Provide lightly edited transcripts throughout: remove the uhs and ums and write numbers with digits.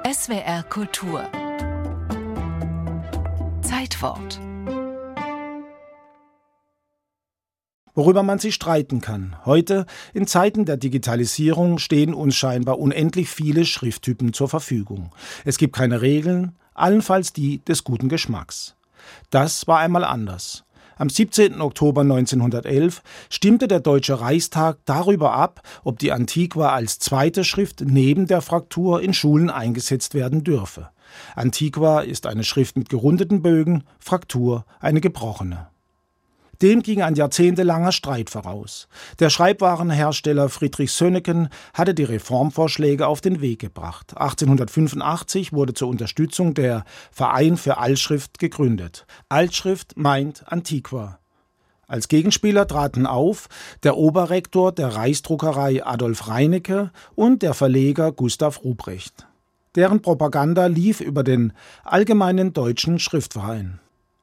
SWR Kultur Zeitwort. Worüber man sich streiten kann. Heute, in Zeiten der Digitalisierung, stehen uns scheinbar unendlich viele Schrifttypen zur Verfügung. Es gibt keine Regeln, allenfalls die des guten Geschmacks. Das war einmal anders. Am 17. Oktober 1911 stimmte der Deutsche Reichstag darüber ab, ob die Antiqua als zweite Schrift neben der Fraktur in Schulen eingesetzt werden dürfe. Antiqua ist eine Schrift mit gerundeten Bögen, Fraktur eine gebrochene. Dem ging ein jahrzehntelanger Streit voraus. Der Schreibwarenhersteller Friedrich Sönneken hatte die Reformvorschläge auf den Weg gebracht. 1885 wurde zur Unterstützung der Verein für Altschrift gegründet. Altschrift meint Antiqua. Als Gegenspieler traten auf der Oberrektor der Reichsdruckerei Adolf Reinecke und der Verleger Gustav Ruprecht. Deren Propaganda lief über den Allgemeinen Deutschen Schriftverein.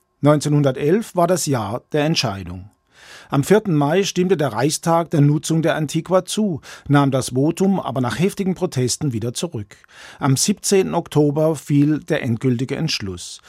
1911 war das Jahr der Entscheidung. Am 4. Mai stimmte der Reichstag der Nutzung der Antiqua zu, nahm das Votum aber nach heftigen Protesten wieder zurück. Am 17. Oktober fiel der endgültige Entschluss.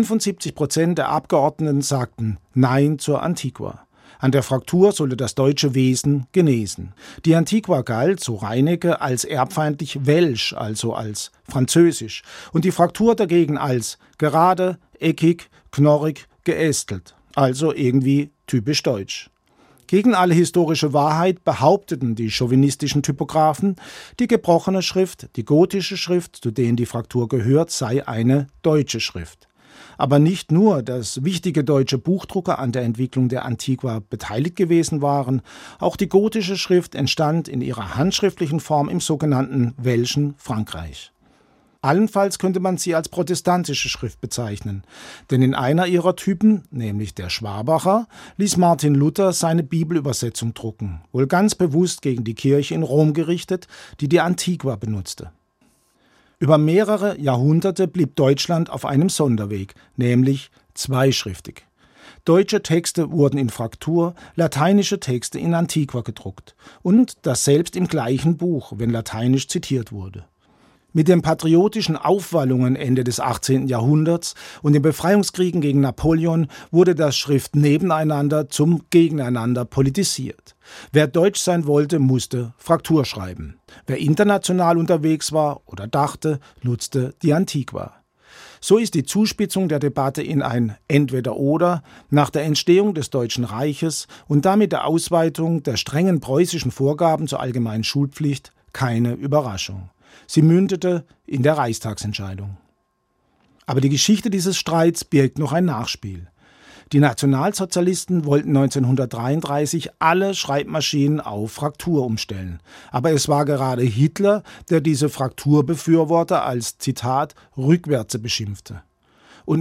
75% der Abgeordneten sagten Nein zur Antiqua. An der Fraktur sollte das deutsche Wesen genesen. Die Antiqua galt, so Reinecke, als erbfeindlich welsch, also als französisch, und die Fraktur dagegen als gerade, eckig, knorrig, geästelt, also irgendwie typisch deutsch. Gegen alle historische Wahrheit behaupteten die chauvinistischen Typographen, die gebrochene Schrift, die gotische Schrift, zu denen die Fraktur gehört, sei eine deutsche Schrift. Aber nicht nur, dass wichtige deutsche Buchdrucker an der Entwicklung der Antiqua beteiligt gewesen waren, auch die gotische Schrift entstand in ihrer handschriftlichen Form im sogenannten welschen Frankreich. Allenfalls könnte man sie als protestantische Schrift bezeichnen, denn in einer ihrer Typen, nämlich der Schwabacher, ließ Martin Luther seine Bibelübersetzung drucken, wohl ganz bewusst gegen die Kirche in Rom gerichtet, die die Antiqua benutzte. Über mehrere Jahrhunderte blieb Deutschland auf einem Sonderweg, nämlich zweischriftig. Deutsche Texte wurden in Fraktur, lateinische Texte in Antiqua gedruckt und das selbst im gleichen Buch, wenn lateinisch zitiert wurde. Mit den patriotischen Aufwallungen Ende des 18. Jahrhunderts und den Befreiungskriegen gegen Napoleon wurde das Schrift nebeneinander zum Gegeneinander politisiert. Wer deutsch sein wollte, musste Fraktur schreiben. Wer international unterwegs war oder dachte, nutzte die Antiqua. So ist die Zuspitzung der Debatte in ein Entweder-Oder nach der Entstehung des Deutschen Reiches und damit der Ausweitung der strengen preußischen Vorgaben zur allgemeinen Schulpflicht keine Überraschung. Sie mündete in der Reichstagsentscheidung. Aber die Geschichte dieses Streits birgt noch ein Nachspiel. Die Nationalsozialisten wollten 1933 alle Schreibmaschinen auf Fraktur umstellen. Aber es war gerade Hitler, der diese Frakturbefürworter als, Zitat, Rückwärtse beschimpfte. Und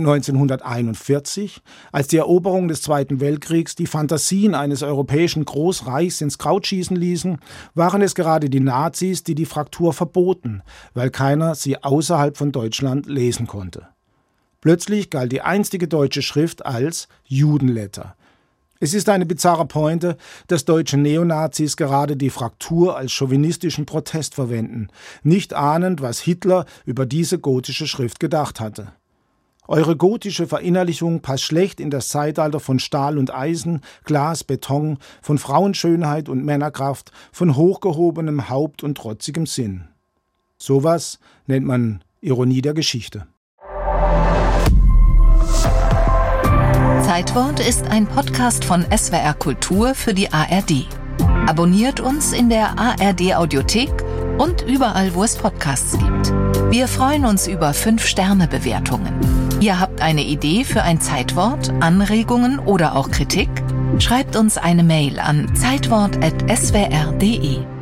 1941, als die Eroberung des Zweiten Weltkriegs die Fantasien eines europäischen Großreichs ins Kraut schießen ließen, waren es gerade die Nazis, die die Fraktur verboten, weil keiner sie außerhalb von Deutschland lesen konnte. Plötzlich galt die einstige deutsche Schrift als Judenletter. Es ist eine bizarre Pointe, dass deutsche Neonazis gerade die Fraktur als chauvinistischen Protest verwenden, nicht ahnend, was Hitler über diese gotische Schrift gedacht hatte. Eure gotische Verinnerlichung passt schlecht in das Zeitalter von Stahl und Eisen, Glas, Beton, von Frauenschönheit und Männerkraft, von hochgehobenem Haupt und trotzigem Sinn. Sowas nennt man Ironie der Geschichte. Zeitwort ist ein Podcast von SWR Kultur für die ARD. Abonniert uns in der ARD Audiothek und überall, wo es Podcasts gibt. Wir freuen uns über 5-Sterne-Bewertungen. Ihr habt eine Idee für ein Zeitwort, Anregungen oder auch Kritik? Schreibt uns eine Mail an zeitwort@swr.de.